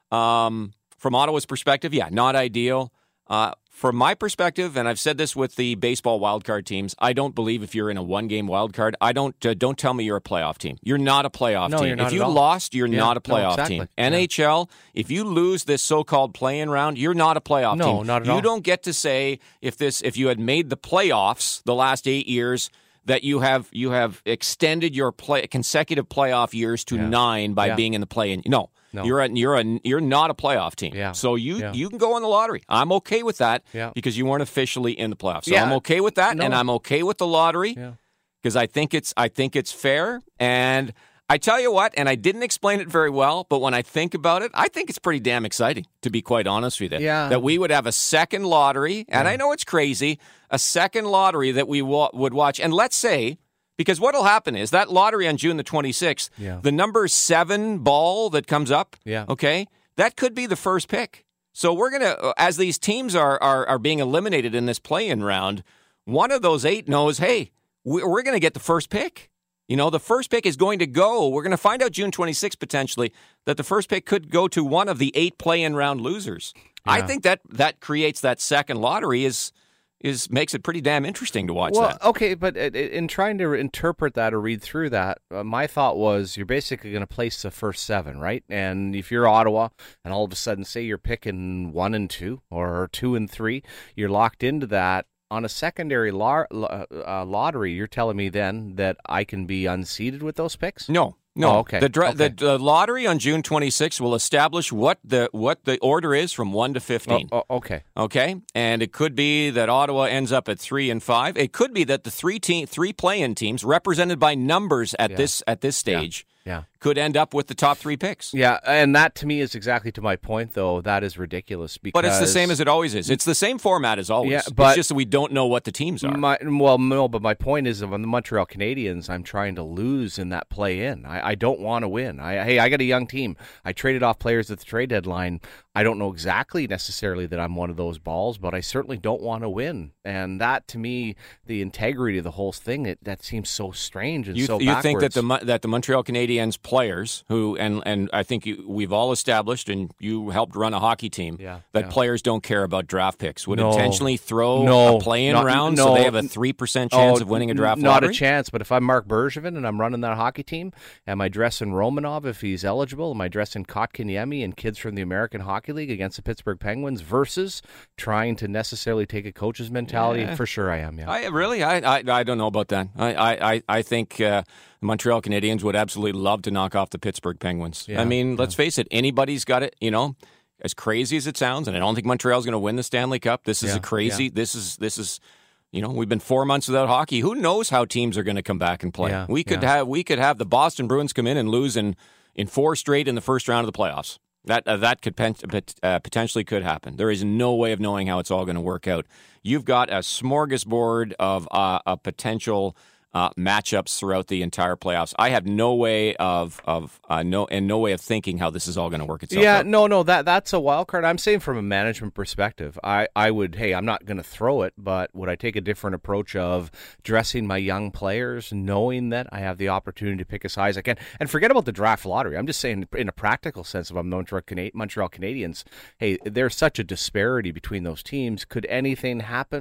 A: um, from Ottawa's perspective, yeah, not ideal. Uh, from my perspective, and I've said this with the baseball wildcard teams, I don't believe if you're in a one-game wildcard, I don't. Uh, don't tell me you're a playoff team. You're not a playoff
B: No,
A: team.
B: you're not
A: if
B: at
A: you
B: all.
A: lost, you're
B: Yeah,
A: not a
B: no,
A: playoff
B: exactly.
A: team.
B: Yeah.
A: N H L, if you lose this so-called play-in round, you're not a playoff
B: No,
A: team.
B: not at
A: you
B: all.
A: don't get to say if this if you had made the playoffs the last eight years. That you have you have extended your play consecutive playoff years to
B: Yeah.
A: nine by
B: Yeah.
A: being in the play-in. No,
B: No.
A: you're a you're a you're not a playoff team.
B: Yeah.
A: So you
B: Yeah.
A: you can go on the lottery. I'm okay with that
B: Yeah.
A: because you weren't officially in the playoffs. So
B: Yeah.
A: I'm okay with that,
B: No.
A: and I'm okay with the lottery
B: Yeah.
A: because I think it's I think it's fair. And I tell you what, and I didn't explain it very well, but when I think about it, I think it's pretty damn exciting, to be quite honest with you.
B: Yeah.
A: That we would have a second lottery, and I know it's crazy, a second lottery that we wa- would watch. And let's say, because what will happen is that lottery on June the twenty-sixth,
B: Yeah.
A: the number seven ball that comes up,
B: Yeah.
A: okay, that could be the first pick. So we're going to, as these teams are, are, are being eliminated in this play-in round, one of those eight knows, hey, we- we're going to get the first pick. You know, the first pick is going to go. We're going to find out June twenty-sixth potentially that the first pick could go to one of the eight play-in round losers. I
B: Yeah.
A: think that that creates that second lottery is is makes it pretty damn interesting to watch
B: Well,
A: that.
B: okay, but i- i- in trying to interpret that or read through that, uh, my thought was you're basically going to place the first seven, right? And if you're Ottawa, and all of a sudden, say you're picking one and two or two and three, you're locked into that. On a secondary lar- uh, uh, lottery, you're telling me then that I can be unseated with those picks?
A: No. No,
B: Oh, okay.
A: The, dra-
B: Okay.
A: the the lottery on June twenty-sixth will establish what the what the order is from one to fifteen.
B: Oh, oh, okay.
A: Okay, and it could be that Ottawa ends up at three and five. It could be that the three team three play-in teams represented by numbers at
B: Yeah.
A: this at this stage
B: Yeah.
A: could end up with the top three picks.
B: Yeah, and that to me is exactly to my point, though. That is ridiculous because
A: But it's the same as it always is. It's the same format as always.
B: Yeah,
A: it's
B: but-
A: just that we don't know what the teams are.
B: My, well, no, but my point is, on the Montreal Canadiens, I'm trying to lose in that play-in. I, I don't want to win. I, hey, I got a young team. I traded off players at the trade deadline. I don't know exactly necessarily that I'm one of those balls, but I certainly don't want to win. And that, to me, the integrity of the whole thing, it, that seems so strange and
A: You,
B: so
A: you think that
B: backwards.
A: the Mon- that the Montreal Canadiens players who and and I think you, we've all established and you helped run a hockey team
B: Yeah,
A: that
B: yeah.
A: players don't care about draft picks would
B: No.
A: intentionally throw
B: No.
A: a play-in
B: Not-
A: round so
B: no.
A: they have a three percent chance
B: Oh,
A: of winning a draft
B: n- Not
A: lottery?
B: a chance, but if I'm Mark Bergevin and I'm running that hockey team, am I dressing Romanov if he's eligible? Am I dressing Kotkaniemi and kids from the American Hockey League against the Pittsburgh Penguins versus trying to necessarily take a coach's mentality?
A: Yeah.
B: For sure I am, yeah.
A: I really, I, I, I don't know about that. I, I, I- I think uh, the Montreal Canadiens would absolutely love to knock off the Pittsburgh Penguins.
B: Yeah,
A: I mean, let's face it, anybody's got it. You know, as crazy as it sounds, and I don't think Montreal's going to win the Stanley Cup. This is
B: Yeah,
A: a crazy.
B: yeah.
A: This is this is. You know, we've been four months without hockey. Who knows how teams are going to come back and play?
B: Yeah,
A: we could
B: yeah.
A: have we could have the Boston Bruins come in and lose in, in four straight in the first round of the playoffs. That uh, that could pen, uh, potentially could happen. There is no way of knowing how it's all going to work out. You've got a smorgasbord of uh, a potential uh, matchups throughout the entire playoffs. I have no way of of uh, no and no way of thinking how this is all going to work itself
B: Yeah,
A: out.
B: no, no, that that's a wild card. I'm saying from a management perspective, I, I would, hey, I'm not going to throw it, but would I take a different approach of dressing my young players, knowing that I have the opportunity to pick as high as I can, and forget about the draft lottery. I'm just saying, in a practical sense, if I'm Montreal, Cana- Montreal Canadiens, hey, there's such a disparity between those teams. Could anything happen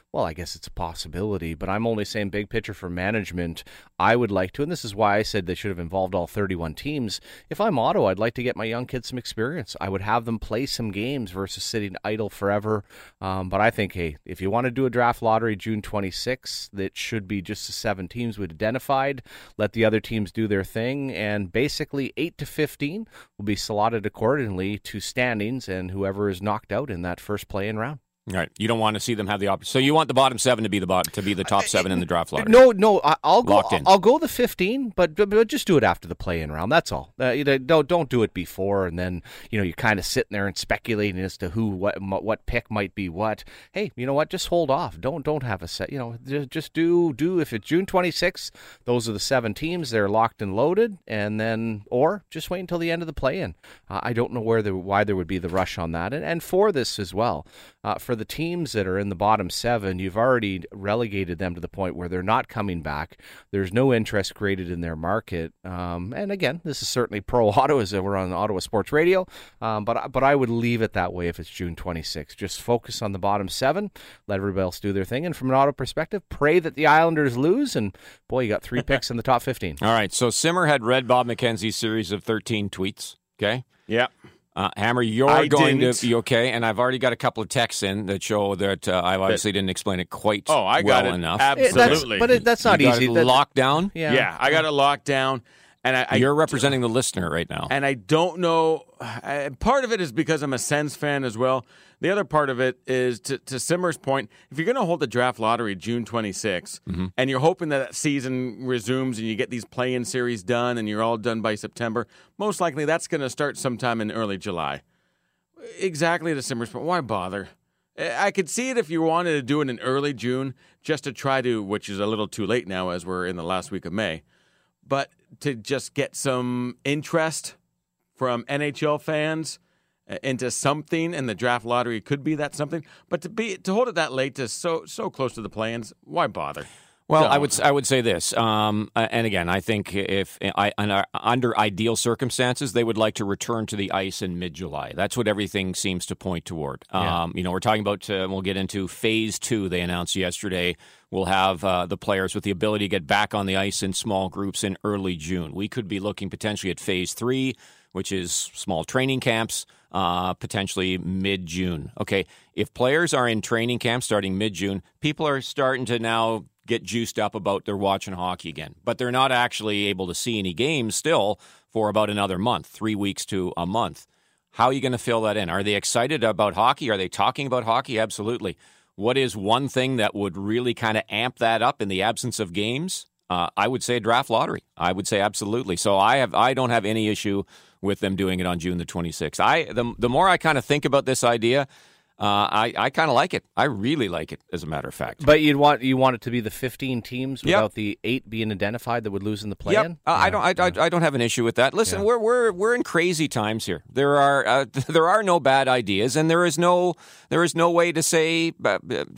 B: Well, I guess it's a possibility, but I'm only saying big picture for management. I would like to, and this is why I said they should have involved all thirty-one teams. If I'm Ottawa, I'd like to get my young kids some experience. I would have them play some games versus sitting idle forever. Um, but I think, hey, if you want to do a draft lottery June twenty-sixth, that should be just the seven teams we'd identified. Let the other teams do their thing, and basically eight to fifteen will be slotted accordingly to standings, and whoever is knocked out in that first play-in round.
A: Right. You don't want to see them have the opportunity. So you want the bottom seven to be the bottom, to be the top seven in the draft lottery.
B: No, no, I- I'll go.
A: Locked in.
B: I'll go the fifteen, but, but just do it after the play-in round. That's all. Uh, you know, don't don't do it before, and then you know you're kind of sitting there and speculating as to who, what, what pick might be what. Hey, you know what? Just hold off. Don't don't have a set. You know, just just do do if it's June twenty-sixth. Those are the seven teams. They're locked and loaded, and then or just wait until the end of the play-in. Uh, I don't know where the why there would be the rush on that, and and for this as well, uh, for the teams that are in the bottom seven, you've already relegated them to the point where they're not coming back. There's no interest created in their market. Um, and again, this is certainly pro-Ottawa as we're on Ottawa Sports Radio, um, but, but I would leave it that way if it's June twenty-sixth. Just focus on the bottom seven, let everybody else do their thing, and from an Ottawa perspective, pray that the Islanders lose, and boy, you got three picks in the top fifteen.
A: All right, so Simmer had read Bob McKenzie's series of thirteen tweets, okay?
C: Yeah.
A: Uh, Hammer, you're
C: I
A: going
C: didn't.
A: to be okay, and I've already got a couple of texts in that show that uh, I obviously didn't explain it quite
C: Oh, I got
A: well
C: it.
A: enough.
C: Absolutely.
B: That's, but it, that's not
A: you got
B: easy.
A: it
B: That-
A: locked down?
B: yeah.
C: Yeah, I got it locked down. And I, I
A: You're representing the listener right now.
C: And I don't know. Uh, part of it is because I'm a Sens fan as well. The other part of it is to, to Simmer's point. If you're going to hold the draft lottery June twenty-sixth,
A: Mm-hmm.
C: and you're hoping that that season resumes and you get these play-in series done and you're all done by September, most likely that's going to start sometime in early July. Exactly to Simmer's point. Why bother? I could see it if you wanted to do it in early June, just to try to, which is a little too late now as we're in the last week of May, but to just get some interest from N H L fans into something, and the draft lottery could be that something. But to be to hold it that late, to so so close to the play-ins, why bother?
A: Well,
C: Don't.
A: I would I would say this, um, and again, I think if I, under ideal circumstances, they would like to return to the ice in mid-July. That's what everything seems to point toward.
B: Yeah.
A: Um, you know, we're talking about. Uh, we'll get into phase two. They announced yesterday. We'll have uh, the players with the ability to get back on the ice in small groups in early June. We could be looking potentially at phase three, which is small training camps, uh, potentially mid-June. Okay, if players are in training camp starting mid-June, people are starting to now get juiced up about they're watching hockey again. But they're not actually able to see any games still for about another month, three weeks to a month. How are you going to fill that in? Are they excited about hockey? Are they talking about hockey? Absolutely. What is one thing that would really kind of amp that up in the absence of games? Uh, I would say draft lottery. I would say absolutely. So I have I don't have any issue with them doing it on June the twenty-sixth. I the the more I kind of think about this idea, Uh, I, I kind of like it. I really like it, as a matter of fact.
B: But you'd want you want it to be the fifteen teams
A: Yep.
B: without the eight being identified that would lose in the play-in?
A: Yep. Uh, I don't. I, I, I don't have an issue with that. Listen,
B: Yeah.
A: we're we're we're in crazy times here. There are uh, there are no bad ideas, and there is no there is no way to say uh,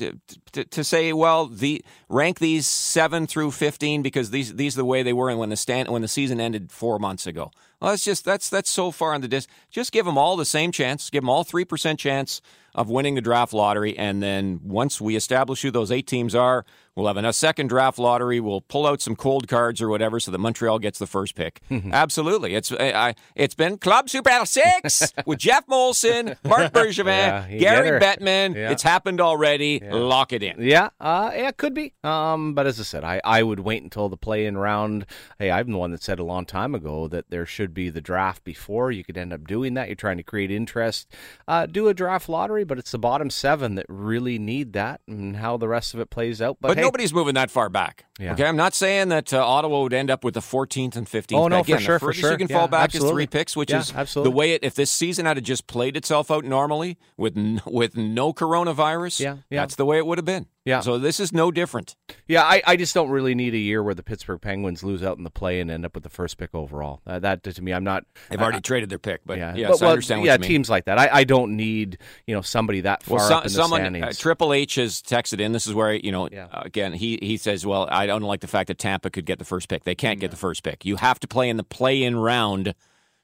A: to, to say well the rank these seven through fifteen because these these are the way they were when the stand when the season ended four months ago. Well, that's just that's that's so far on the dis. Just give them all the same chance. Give them all three percent chance of winning the draft lottery, and then once we establish who those eight teams are, we'll have a second draft lottery. We'll pull out some cold cards or whatever, so that Montreal gets the first pick. Absolutely, it's I, it's been Club Super Six with Jeff Molson, Marc Bergevin,
B: Yeah, you
A: Gary
B: get her.
A: Bettman.
B: Yeah.
A: It's happened already. Lock it in.
B: Yeah, uh, yeah, it could be. Um, but as I said, I, I would wait until the play-in round. Hey, I'm the one that said a long time ago that there should be the draft before. You could end up doing that. You're trying to create interest. Uh, do a draft lottery, but it's the bottom seven that really need that and how the rest of it plays out. But,
A: But
B: hey,
A: nobody's moving that far back.
B: Yeah.
A: Okay, I'm not saying that uh, Ottawa would end up with the fourteenth and fifteenth.
B: Oh, no,
A: pick.
B: for
A: Again,
B: sure,
A: the
B: for
A: furthest
B: sure.
A: you can
B: Yeah,
A: fall back
B: absolutely.
A: is three picks, which
B: Yeah,
A: is
B: absolutely.
A: the way it. If this season had just played itself out normally with n- with no coronavirus,
B: Yeah, yeah.
A: that's the way it would have been.
B: Yeah.
A: So this is no different.
B: Yeah, I, I just don't really need a year where the Pittsburgh Penguins lose out in the play and end up with the first pick overall. Uh, that to me, I'm not.
A: They've
B: I-
A: already traded their pick, but
B: yeah,
A: yes,
B: But,
A: I
B: well,
A: understand what
B: yeah,
A: you mean.
B: teams like that. I, I don't need you know somebody that far
A: Well, so,
B: up in the
A: someone,
B: standings.
A: uh, Triple H has texted in. This is where, you know,
B: Yeah.
A: uh, again, he, he says, well, I don't like the fact that Tampa could get the first pick. They can't get the first pick. You have to play in the play-in round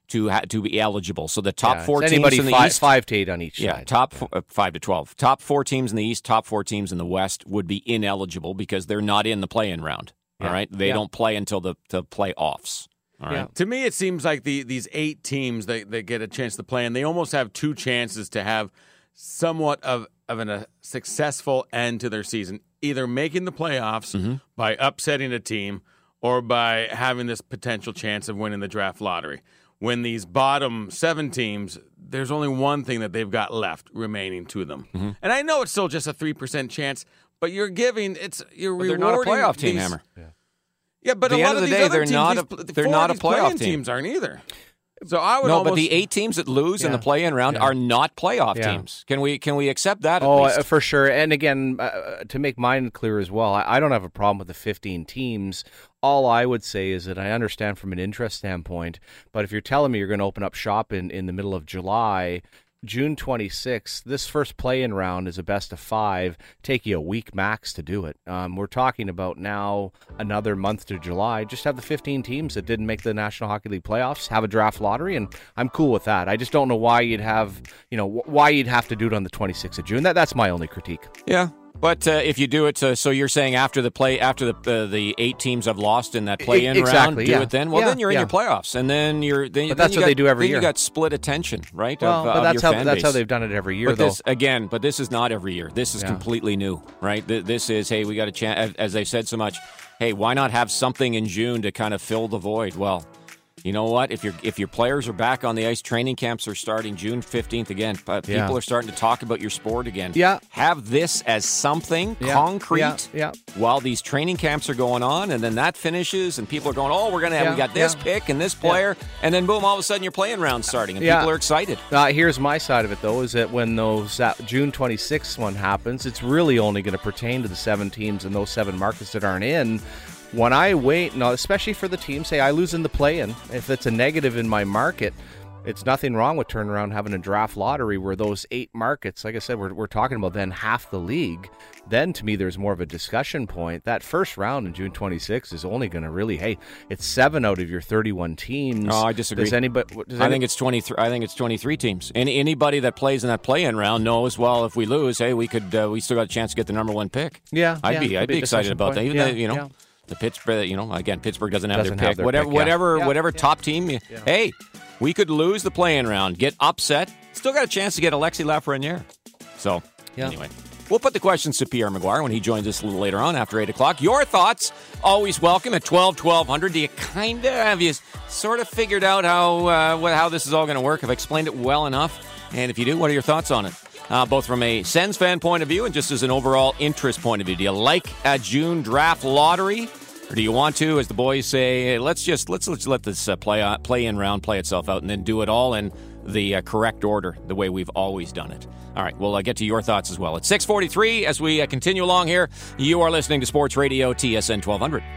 A: to ha- to be eligible. So the top
B: Yeah,
A: four
B: it's
A: teams
B: anybody
A: in the
B: five,
A: East,
B: five to eight on each
A: yeah,
B: side.
A: top f- uh, five to twelve, top four teams in the East, top four teams in the West would be ineligible because they're not in the play-in round. All
B: Yeah.
A: right, they
B: Yeah.
A: don't play until the the playoffs. All right.
B: Yeah.
C: To me, it seems like the these eight teams that, that get a chance to play, and they almost have two chances to have somewhat of, of an, a successful end to their season, either making the playoffs
A: Mm-hmm.
C: by upsetting a team or by having this potential chance of winning the draft lottery. When these bottom seven teams, there's only one thing that they've got left remaining to them.
A: Mm-hmm.
C: And I know it's still just a three percent chance, but you're giving, it's you're
A: But they're
C: rewarding
A: not a playoff team,
C: these-
A: Hammer.
C: Yeah, but
A: At the
C: a lot
A: end
C: of
A: of the
C: these
A: day,
C: other
A: they're
C: teams,
A: not
C: these,
A: a-
C: the
A: they're
C: four
A: not
C: of
A: a
C: these
A: playoff
C: play-in
A: team.
C: teams aren't either. So I would
A: No,
C: almost,
A: but the eight teams that lose in
B: Yeah.
A: the play-in round
B: Yeah.
A: are not playoff
B: Yeah.
A: teams. Can we can we accept that? At
B: Oh,
A: least?
B: uh, for sure. And again, uh, to make mine clear as well, I, I don't have a problem with the fifteen teams. All I would say is that I understand from an interest standpoint, but if you're telling me you're going to open up shop in, in the middle of July, June twenty-sixth, this first play-in round is a best of five. Take you a week max to do it. Um, we're talking about now another month to July. Just have the fifteen teams that didn't make the National Hockey League playoffs have a draft lottery, and I'm cool with that. I just don't know why you'd have, you know, wh- why you'd have to do it on the twenty-sixth of June. That that's my only critique.
A: Yeah, but uh, if you do it, uh, so you're saying after the play, after the uh, the eight teams have lost in that play-in round,
B: exactly,
A: do
B: yeah.
A: it then. Well,
B: Yeah,
A: then you're
B: yeah.
A: in your playoffs, and then you're then.
B: But
A: then
B: that's
A: you
B: what
A: got,
B: they do every
A: then
B: year.
A: You got split attention, right?
B: Well,
A: of,
B: but
A: of
B: that's
A: your
B: how
A: fan
B: that's
A: base.
B: how they've done it every year,
A: But
B: though.
A: this again, but this is not every year. This is
B: Yeah.
A: completely new, right? Th- This is hey, we got a chance. As they've said so much, hey, why not have something in June to kind of fill the void? Well. You know what? If your if your players are back on the ice, training camps are starting June fifteenth again. Uh, people
B: Yeah.
A: are starting to talk about your sport again.
B: Yeah.
A: Have this as something
B: Yeah.
A: concrete
B: Yeah. Yeah.
A: while these training camps are going on, and then that finishes, and people are going, "Oh, we're gonna have
B: Yeah.
A: we got this
B: Yeah.
A: pick and this player," and then boom, all of a sudden you're playing round starting, and
B: Yeah.
A: people are excited.
B: Uh, here's my side of it, though, is that when those that June twenty-sixth one happens, it's really only going to pertain to the seven teams in those seven markets that aren't in. When I wait, no, especially for the team, say I lose in the play-in, if it's a negative in my market, it's nothing wrong with turning around and having a draft lottery where those eight markets, like I said, we're, we're talking about then half the league. Then to me, there's more of a discussion point. That first round in June twenty-sixth is only going to really, hey, it's seven out of your thirty-one teams.
A: Oh, I disagree.
B: Does anybody? Does
A: I
B: any,
A: think it's twenty-three. I think it's twenty-three teams. Any anybody that plays in that play-in round knows. Well, if we lose, hey, we could uh, we still got a chance to get the number one pick.
B: Yeah,
A: I'd
B: yeah,
A: be
B: could
A: I'd
B: be
A: be
B: a
A: excited
B: discussion
A: about that.
B: point.
A: You,
B: Yeah,
A: you know,
B: yeah.
A: the Pittsburgh. You know, again, Pittsburgh doesn't have
B: Doesn't
A: their
B: have
A: pick.
B: their
A: whatever,
B: pick, yeah.
A: whatever,
B: Yeah,
A: whatever
B: yeah.
A: top team. You, Hey, we could lose the play-in round, get upset, still got a chance to get Alexi Lafreniere. So
B: Yeah.
A: anyway. We'll put the questions to Pierre Maguire when he joins us a little later on after eight o'clock. Your thoughts, always welcome at twelve, twelve hundred. Do you kind of, have you sort of figured out how uh, what, how this is all going to work? Have I explained it well enough? And if you do, what are your thoughts on it? Uh, both from a Sens fan point of view and just as an overall interest point of view. Do you like a June draft lottery? Or do you want to, as the boys say, hey, let's just let's, let's let this uh, play uh, play in round play itself out and then do it all in the uh, correct order, the way we've always done it. All right, we'll uh, get to your thoughts as well. It's six forty-three as we uh, continue along here. You are listening to Sports Radio T S N twelve hundred.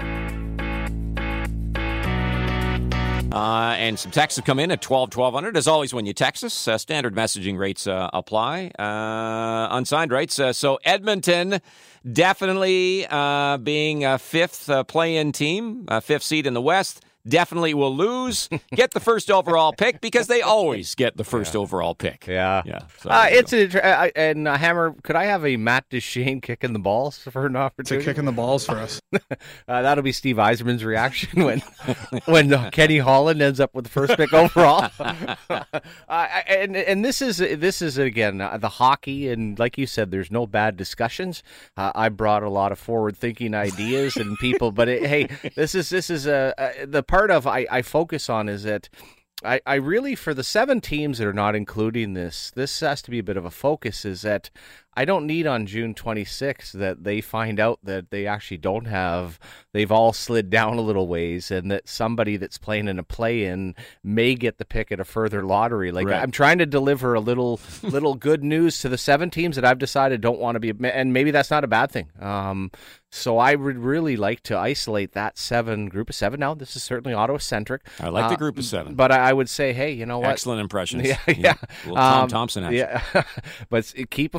A: Uh, and some texts have come in at twelve, twelve hundred. As always, when you text us, uh, standard messaging rates uh, apply. Uh, unsigned rates. Uh, so Edmonton definitely uh, being a fifth uh, play-in team, uh, fifth seed in the West. Definitely will lose, get the first overall pick because they always get the first yeah. overall pick.
B: Yeah.
A: Yeah. So
B: uh, it's an, uh, and uh, Hammer, could I have a Matt Duchene kicking the balls for an opportunity?
D: It's a kicking the balls for us.
B: uh, that'll be Steve Yzerman's reaction when when uh, Kenny Holland ends up with the first pick overall. uh, and and this is this is again uh, the hockey, and like you said, there's no bad discussions. Uh, I brought a lot of forward thinking ideas and people, but it, hey, this is this is a uh, uh, the part of I, I focus on is that I, I really, for the seven teams that are not including this, this has to be a bit of a focus, is that I don't need on June twenty-sixth that they find out that they actually don't have, they've all slid down a little ways, and that somebody that's playing in a play-in may get the pick at a further lottery. Like
A: right.
B: I'm trying to deliver a little little good news to the seven teams that I've decided don't want to be, and maybe that's not a bad thing. Um, so I would really like to isolate that seven group of seven. Now, this is certainly Ottawa-centric.
A: I like
B: uh,
A: the group of seven.
B: But I, I would say, hey, you know what?
A: Excellent impressions.
B: Yeah, yeah.
A: Little Tom
B: um,
A: Thompson action.
B: Yeah, but keep a focus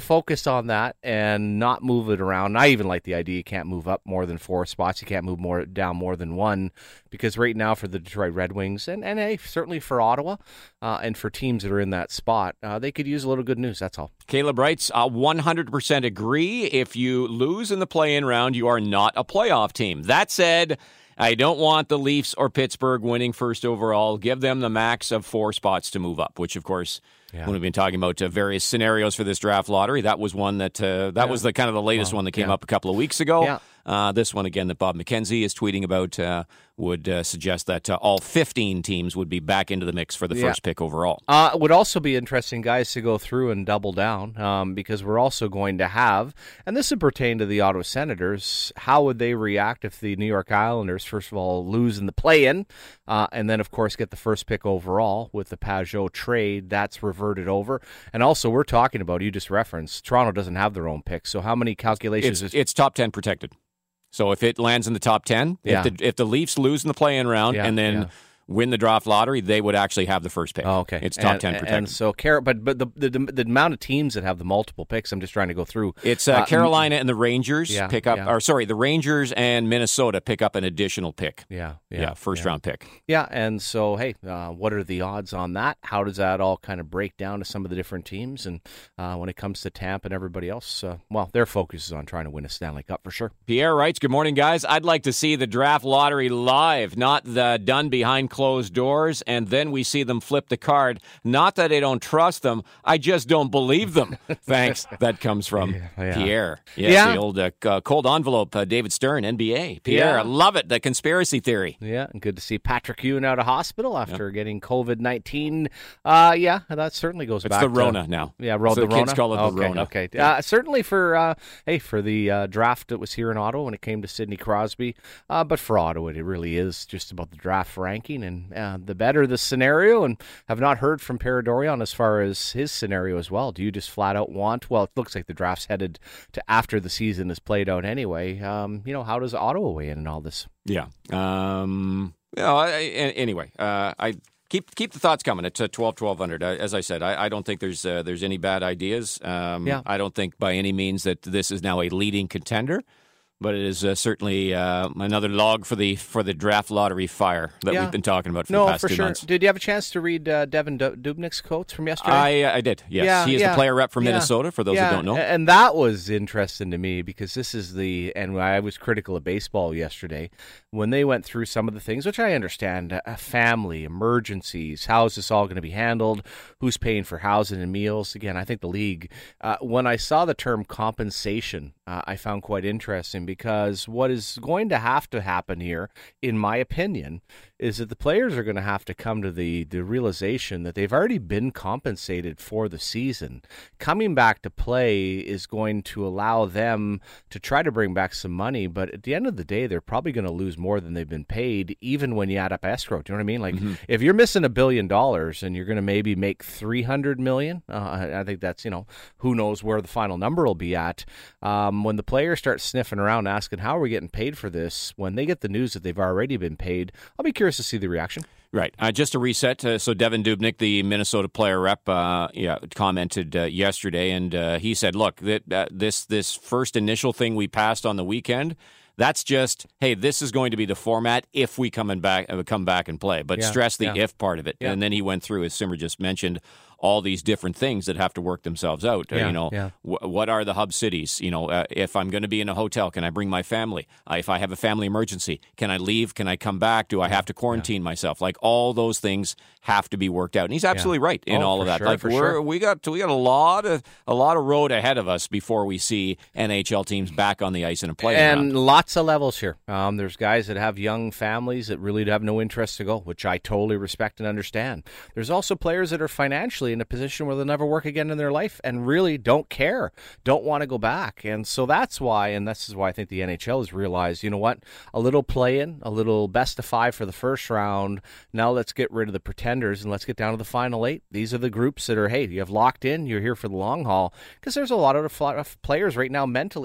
B: based on that and not move it around. I even like the idea you can't move up more than four spots. You can't move more down more than one, because right now for the Detroit Red Wings and, and hey, certainly for Ottawa uh, and for teams that are in that spot, uh, they could use a little good news. That's all.
A: Caleb writes, uh, one hundred percent agree. If you lose in the play-in round, you are not a playoff team. That said, I don't want the Leafs or Pittsburgh winning first overall. Give them the max of four spots to move up, which, of course, yeah. when we've been talking about uh, various scenarios for this draft lottery, that was one that uh, that yeah. was the kind of the latest well, one that came
B: yeah.
A: up a couple of weeks ago.
B: Yeah.
A: Uh, this one, again, that Bob McKenzie is tweeting about uh, would uh, suggest that uh, all fifteen teams would be back into the mix for the
B: yeah.
A: first pick overall.
B: Uh, it would also be interesting, guys, to go through and double down um, because we're also going to have, and this would pertain to the Ottawa Senators, how would they react if the New York Islanders, first of all, lose in the play-in, uh, and then, of course, get the first pick overall with the Pajot trade. That's reverted over. And also, we're talking about, you just referenced, Toronto doesn't have their own pick, so how many calculations?
A: It's,
B: is-
A: it's top ten protected. So if it lands in the top ten,
B: yeah.
A: if, the, if the Leafs lose in the play-in round
B: yeah,
A: and then
B: yeah.
A: win the draft lottery, they would actually have the first pick.
B: Oh, okay.
A: It's top
B: and,
A: ten protected.
B: And so, but but the, the the amount of teams that have the multiple picks, I'm just trying to go through.
A: It's uh, uh, Carolina and the Rangers
B: yeah,
A: pick up,
B: yeah.
A: or sorry, the Rangers and Minnesota pick up an additional pick.
B: Yeah, yeah,
A: yeah first
B: yeah.
A: round pick.
B: Yeah, and so hey, uh, what are the odds on that? How does that all kind of break down to some of the different teams? And uh, when it comes to Tampa and everybody else, uh, well, their focus is on trying to win a Stanley Cup for sure.
A: Pierre writes, "Good morning, guys. I'd like to see the draft lottery live, not the done behind closed doors. And then we see them flip the card. Not that I don't trust them, I just don't believe them." Thanks. That comes from
B: yeah, yeah.
A: Pierre. Yes,
B: yeah.
A: the old uh, uh, cold envelope, uh, David Stern, N B A. Pierre,
B: yeah.
A: I love it, the conspiracy theory.
B: Yeah, and good to see Patrick Ewing out of hospital after yeah. getting COVID nineteen. Uh, yeah, that certainly goes
A: it's
B: back
A: the
B: to...
A: Rona now.
B: Yeah, ro-
A: so
B: the,
A: the
B: Rona?
A: kids call it the
B: okay,
A: Rona.
B: Okay,
A: yeah.
B: uh, certainly for, uh, hey, for the uh, draft that was here in Ottawa when it came to Sidney Crosby. Uh, but for Ottawa, it really is just about the draft ranking. And uh, the better the scenario, and have not heard from Paradorian as far as his scenario as well. Do you just flat out want, well, it looks like the draft's headed to after the season is played out anyway. Um, you know, how does Ottawa weigh in in all this?
A: Yeah. Um, you know, I, anyway, uh, I keep keep the thoughts coming at uh, twelve, twelve hundred. Uh, as I said, I, I don't think there's uh, there's any bad ideas. Um,
B: yeah.
A: I don't think by any means that this is now a leading contender. But it is uh, certainly uh, another log for the for the draft lottery fire that
B: yeah.
A: we've been talking about for
B: no,
A: the past
B: for
A: two
B: sure.
A: months.
B: Did you have a chance to read uh, Devin du- Dubnik's quotes from yesterday?
A: I I did, yes.
B: Yeah,
A: he is
B: yeah.
A: the player rep from
B: yeah.
A: Minnesota, for those
B: yeah.
A: who don't know.
B: And that was interesting to me because this is the, and I was critical of baseball yesterday, when they went through some of the things, which I understand, a family, emergencies, how is this all going to be handled, who's paying for housing and meals. Again, I think the league, uh, when I saw the term compensation, uh, I found quite interesting because what is going to have to happen here, in my opinion, is that the players are going to have to come to the, the realization that they've already been compensated for the season. Coming back to play is going to allow them to try to bring back some money, but at the end of the day, they're probably going to lose more than they've been paid, even when you add up escrow. Do you know what I mean? Like, mm-hmm. if you're missing a billion dollars and you're going to maybe make three hundred million, uh, I think that's, you know, who knows where the final number will be at. Um, when the players start sniffing around asking, how are we getting paid for this? When they get the news that they've already been paid, I'll be curious to see the reaction.
A: Right. Uh, just to reset, uh, so Devin Dubnyk, the Minnesota player rep, uh, yeah, commented uh, yesterday, and uh, he said, look, that uh, this this first initial thing we passed on the weekend, that's just, hey, this is going to be the format if we come and back uh, come back and play. But
B: yeah,
A: stress the
B: yeah.
A: if part of it.
B: Yeah.
A: And then he went through, as Simmer just mentioned, all these different things that have to work themselves out.
B: Yeah,
A: uh, you know,
B: yeah.
A: w- what are the hub cities? You know, uh, if I'm going to be in a hotel, can I bring my family? Uh, if I have a family emergency, can I leave? Can I come back? Do I have to quarantine yeah. myself? Like, all those things have to be worked out. And he's absolutely yeah. right in
B: oh,
A: all of that.
B: Sure,
A: like
B: for
A: we're
B: sure.
A: we got we got a lot of a lot of road ahead of us before we see N H L teams back on the ice in a play.
B: And
A: round.
B: lots of levels here. Um, there's guys that have young families that really have no interest to go, which I totally respect and understand. There's also players that are financially in a position where they'll never work again in their life and really don't care, don't want to go back. And so that's why, and this is why I think the N H L has realized, you know what, a little play-in, a little best of five for the first round. Now let's get rid of the pretenders and let's get down to the final eight. These are the groups that are, hey, you have locked in, you're here for the long haul, because there's a lot of players right now mentally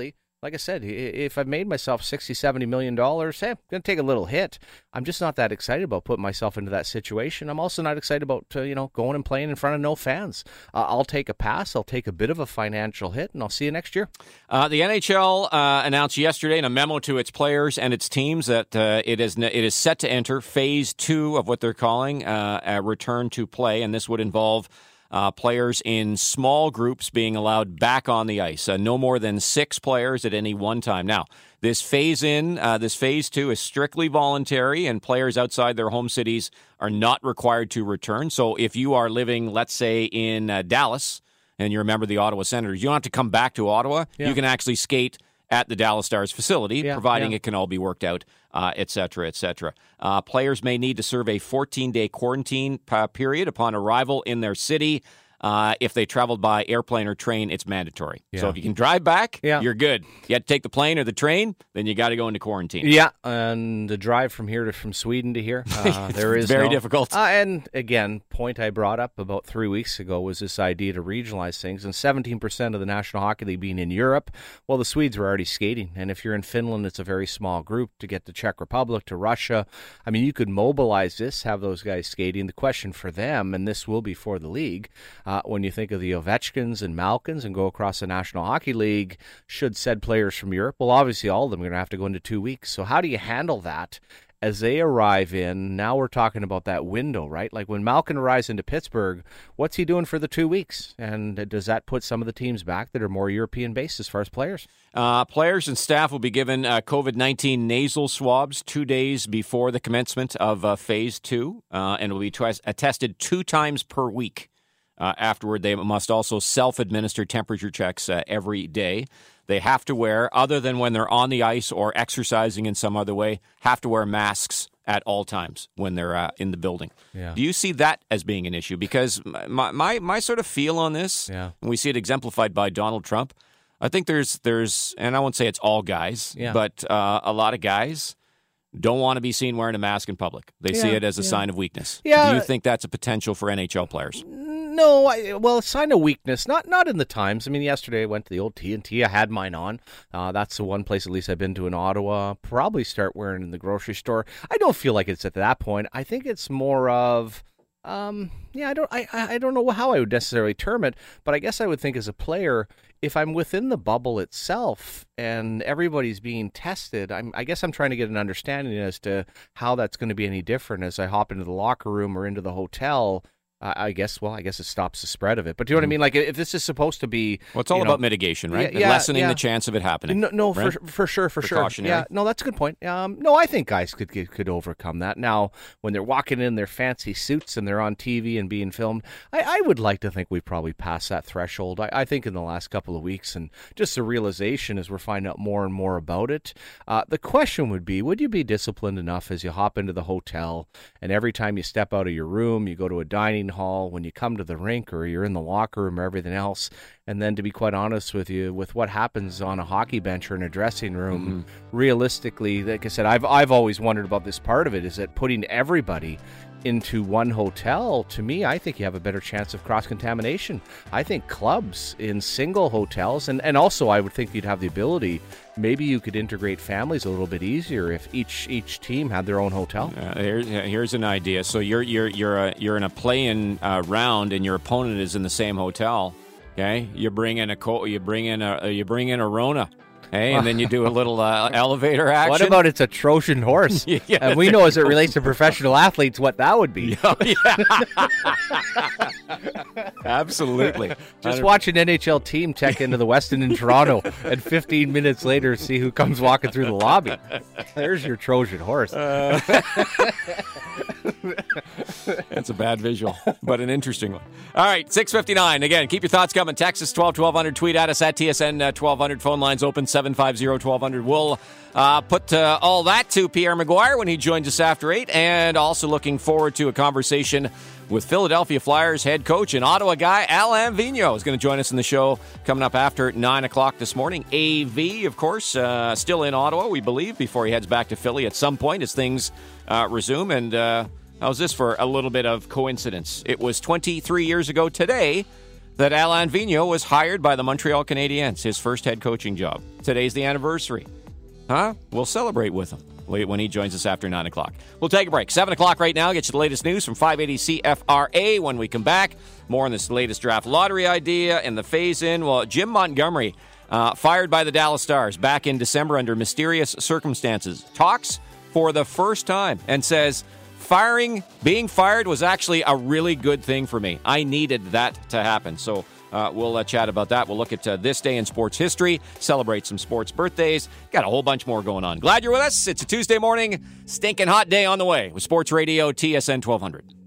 B: like I said, if I've made myself sixty, seventy million dollars, hey, I'm going to take a little hit. I'm just not that excited about putting myself into that situation. I'm also not excited about, uh, you know, going and playing in front of no fans. Uh, I'll take a pass. I'll take a bit of a financial hit, and I'll see you next year.
A: Uh, the N H L uh, announced yesterday in a memo to its players and its teams that uh, it is it is set to enter phase two of what they're calling uh, a return to play, and this would involve Uh, players in small groups being allowed back on the ice. Uh, no more than six players at any one time. Now, this phase in, uh, this phase two is strictly voluntary, and players outside their home cities are not required to return. So if you are living, let's say, in uh, Dallas, and you're a member of the Ottawa Senators, you don't have to come back to Ottawa. Yeah. You can actually skate at the Dallas Stars facility, yeah, providing yeah. it can all be worked out, uh, et cetera, et cetera. Uh, players may need to serve a fourteen-day quarantine uh, period upon arrival in their city. Uh, if they traveled by airplane or train, it's mandatory. Yeah. So if you can drive back, yeah. you're good. You have to take the plane or the train, then you got to go into quarantine.
B: Yeah, and the drive from here to from Sweden to here, uh, there is
A: very
B: no,
A: difficult.
B: Uh, and again, point I brought up about three weeks ago was this idea to regionalize things, and seventeen percent of the National Hockey League being in Europe. Well, the Swedes were already skating, and if you're in Finland, it's a very small group to get to Czech Republic, to Russia. I mean, you could mobilize this, have those guys skating. The question for them, and this will be for the league, uh, when you think of the Ovechkins and Malkins and go across the National Hockey League, should said players from Europe, well, obviously all of them are going to have to go into two weeks. So how do you handle that as they arrive in? Now we're talking about that window, right? Like when Malkin arrives into Pittsburgh, what's he doing for the two weeks? And does that put some of the teams back that are more European-based as far as players?
A: Uh, players and staff will be given uh, COVID nineteen nasal swabs two days before the commencement of uh, Phase two, uh, and will be twice, uh, tested two times per week. Uh, afterward, they must also self-administer temperature checks uh, every day. They have to wear, other than when they're on the ice or exercising in some other way, have to wear masks at all times when they're uh, in the building. Yeah. Do you see that as being an issue? Because my my, my sort of feel on this, yeah. and we see it exemplified by Donald Trump, I think there's, there's and I won't say it's all guys, yeah. but uh, a lot of guys don't want to be seen wearing a mask in public. They yeah, see it as a yeah. sign of weakness. Yeah. Do you think that's a potential for N H L players?
B: No, I, well, a sign of weakness, not not in the Times. I mean, yesterday I went to the old T N T. I had mine on. Uh, that's the one place, at least, I've been to in Ottawa. Probably start wearing in the grocery store. I don't feel like it's at that point. I think it's more of, um, yeah, I don't, I, I don't know how I would necessarily term it, but I guess I would think as a player, if I'm within the bubble itself and everybody's being tested, I'm, I guess I'm trying to get an understanding as to how that's going to be any different as I hop into the locker room or into the hotel. I guess, well, I guess it stops the spread of it. But do you know what I mean? Like, if this is supposed to be...
A: Well, it's all
B: you know,
A: about mitigation, right?
B: Yeah, yeah,
A: lessening
B: yeah.
A: the chance of it happening.
B: No, no
A: right?
B: for for sure, for sure. Yeah, no, that's a good point. Um, no, I think guys could could overcome that. Now, when they're walking in their fancy suits and they're on T V and being filmed, I, I would like to think we've probably passed that threshold. I, I think in the last couple of weeks, and just the realization as we're finding out more and more about it, uh, the question would be, would you be disciplined enough as you hop into the hotel and every time you step out of your room, you go to a dining hall, when you come to the rink or you're in the locker room or everything else, and then to be quite honest with you, with what happens on a hockey bench or in a dressing room, mm-hmm. realistically, like I said, I've I've always wondered about this part of it, is that putting everybody into one hotel, to me, I think you have a better chance of cross-contamination. I think clubs in single hotels, and, and also I would think you'd have the ability, maybe you could integrate families a little bit easier if each each team had their own hotel.
A: Uh, here's, here's an idea. So you're you're you're a, you're in a play-in uh, round, and your opponent is in the same hotel. Okay, you bring in a co- you bring in a you bring in a Rona. Hey, and then you do a little uh, elevator action.
B: What about it's a Trojan horse? yeah, and we know as it relates to professional athletes what that would be.
A: Oh, yeah. Absolutely.
B: Just watch an N H L team check into the Westin in Toronto, and fifteen minutes later see who comes walking through the lobby. There's your Trojan horse. Uh,
A: that's a bad visual, but an interesting one. All right, six fifty-nine. Again, keep your thoughts coming. Text us twelve twelve hundred. Tweet at us at T S N uh, twelve hundred. Phone lines open seven five zero twelve hundred. We'll uh, put uh, all that to Pierre Maguire when he joins us after eight, and also looking forward to a conversation with Philadelphia Flyers head coach and Ottawa guy Alain Vigneault is going to join us in the show coming up after nine o'clock this morning. A V, of course, uh, still in Ottawa, we believe, before he heads back to Philly at some point as things uh, resume. And uh, how's this for a little bit of coincidence? It was twenty-three years ago today that Alain Vigneault was hired by the Montreal Canadiens, his first head coaching job. Today's the anniversary. Huh? We'll celebrate with him when he joins us after nine o'clock. We'll take a break. seven o'clock right now. Get you the latest news from five eighty C F R A. When we come back, more on this latest draft lottery idea and the phase-in. Well, Jim Montgomery, uh, fired by the Dallas Stars back in December under mysterious circumstances, talks for the first time and says, firing, being fired was actually a really good thing for me. I needed that to happen. So uh, we'll uh, chat about that. We'll look at uh, this day in sports history, celebrate some sports birthdays. Got a whole bunch more going on. Glad you're with us. It's a Tuesday morning, stinking hot day on the way with Sports Radio T S N twelve hundred.